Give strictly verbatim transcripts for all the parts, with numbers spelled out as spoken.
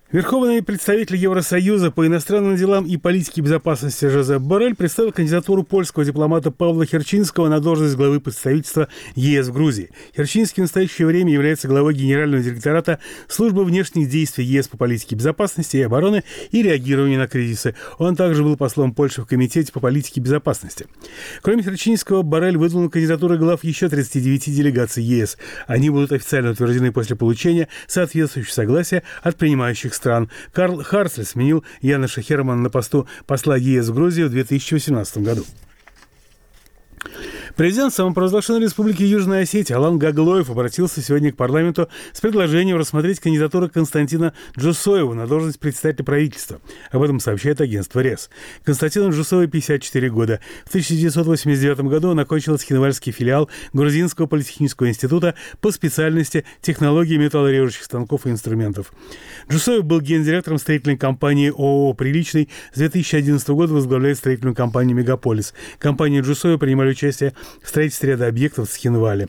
Верховный представитель Евросоюза по иностранным делам и политике безопасности Жозеп Боррель представил кандидатуру польского дипломата Павла Херчинского на должность главы представительства ЕС в Грузии. Херчинский в настоящее время является главой Генерального директората Службы внешних действий ЕС по политике безопасности и обороны и реагированию на кризисы. Он также был послом Польши в Комитете по политике безопасности. Кроме Херчинского, Боррель выдвинул кандидатуры глав еще тридцати девяти делегаций ЕС. Они будут официально утверждены после получения соответствующего согласия от принимающих стран. Карл Харцль сменил Яноша Хермана на посту посла ЕС в Грузии в две тысячи восемнадцатом году. Президент самопровозглашенной республики Южная Осетия Алан Гаглоев обратился сегодня к парламенту с предложением рассмотреть кандидатуру Константина Джусоева на должность председателя правительства. Об этом сообщает агентство РЕС. Константину Джусоеву пятьдесят четыре года. В тысяча девятьсот восемьдесят девятом году он окончил Цхинвальский филиал Грузинского политехнического института по специальности технологии металлорежущих станков и инструментов. Джусоев был гендиректором строительной компании ООО «Приличный». С две тысячи одиннадцатого года возглавляет строительную компанию «Мегаполис». Компания Джусоева принимали участие в строительстве ряда объектов в Цхинвале.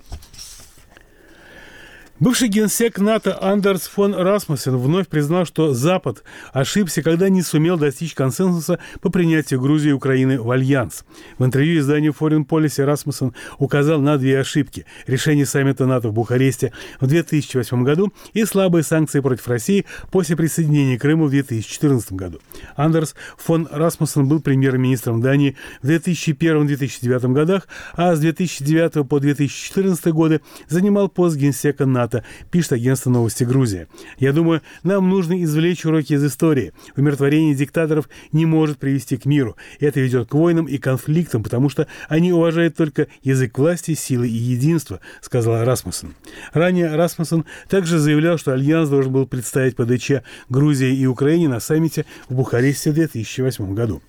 Бывший генсек НАТО Андерс фон Расмуссен вновь признал, что Запад ошибся, когда не сумел достичь консенсуса по принятию Грузии и Украины в альянс. В интервью изданию Foreign Policy Расмуссен указал на две ошибки: решение саммита НАТО в Бухаресте в две тысячи восьмом году и слабые санкции против России после присоединения Крыма в две тысячи четырнадцатом году. Андерс фон Расмуссен был премьер-министром Дании в две тысячи первом — две тысячи девятом годах, а с две тысячи девятого по две тысячи четырнадцатый годы занимал пост генсека НАТО, пишет агентство «Новости Грузия». «Я думаю, нам нужно извлечь уроки из истории. Умиротворение диктаторов не может привести к миру. Это ведет к войнам и конфликтам, потому что они уважают только язык власти, силы и единства», сказал Расмуссен. Ранее Расмуссен также заявлял, что альянс должен был представить ПДЧ Грузии и Украине на саммите в Бухаресте в две тысячи восьмом году.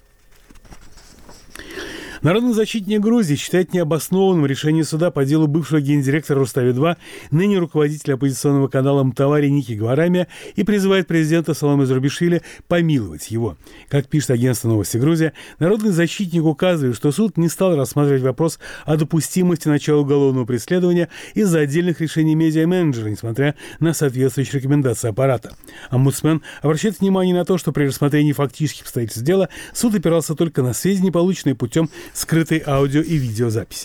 Народный защитник Грузии считает необоснованным решение суда по делу бывшего гендиректора Рустави-два, ныне руководителя оппозиционного канала Мтавари Ники Гварамия, и призывает президента Саломе Зурбишвили помиловать его. Как пишет агентство «Новости Грузия», народный защитник указывает, что суд не стал рассматривать вопрос о допустимости начала уголовного преследования из-за отдельных решений медиа-менеджера, несмотря на соответствующие рекомендации аппарата. Омбудсмен обращает внимание на то, что при рассмотрении фактических обстоятельств дела суд опирался только на сведения, полученные путем скрытой аудио и видеозаписи.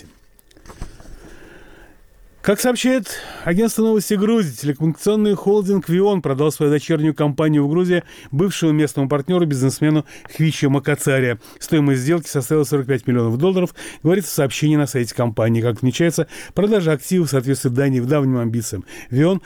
Как сообщает агентство «Новости Грузии», телекоммуникационный холдинг «Вион» продал свою дочернюю компанию в Грузии бывшему местному партнеру, бизнесмену Хвича Макацария. Стоимость сделки составила сорок пять миллионов долларов, говорится в сообщении на сайте компании. Как отмечается, продажа активов соответствует Дании в давним амбициям. «Вион»